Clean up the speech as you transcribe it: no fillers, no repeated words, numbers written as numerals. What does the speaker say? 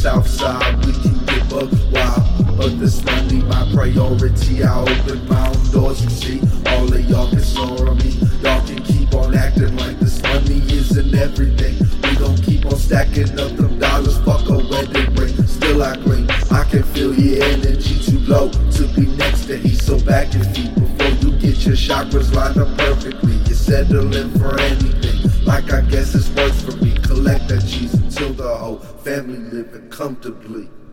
south side, we can get buck wild. But that's not my priority. I open my own doors, you see. All of y'all can snore on me. Y'all can keep on acting like this money isn't everything. We gon' keep on stacking up them dollars, fuck a wedding ring. Still I cling, I can feel your energy too low to be next to heat. So back your feet before you get your chakras lined up perfectly. You're settling for anything, like I guess it's worth for me. Collect that cheese until the whole family living comfortably.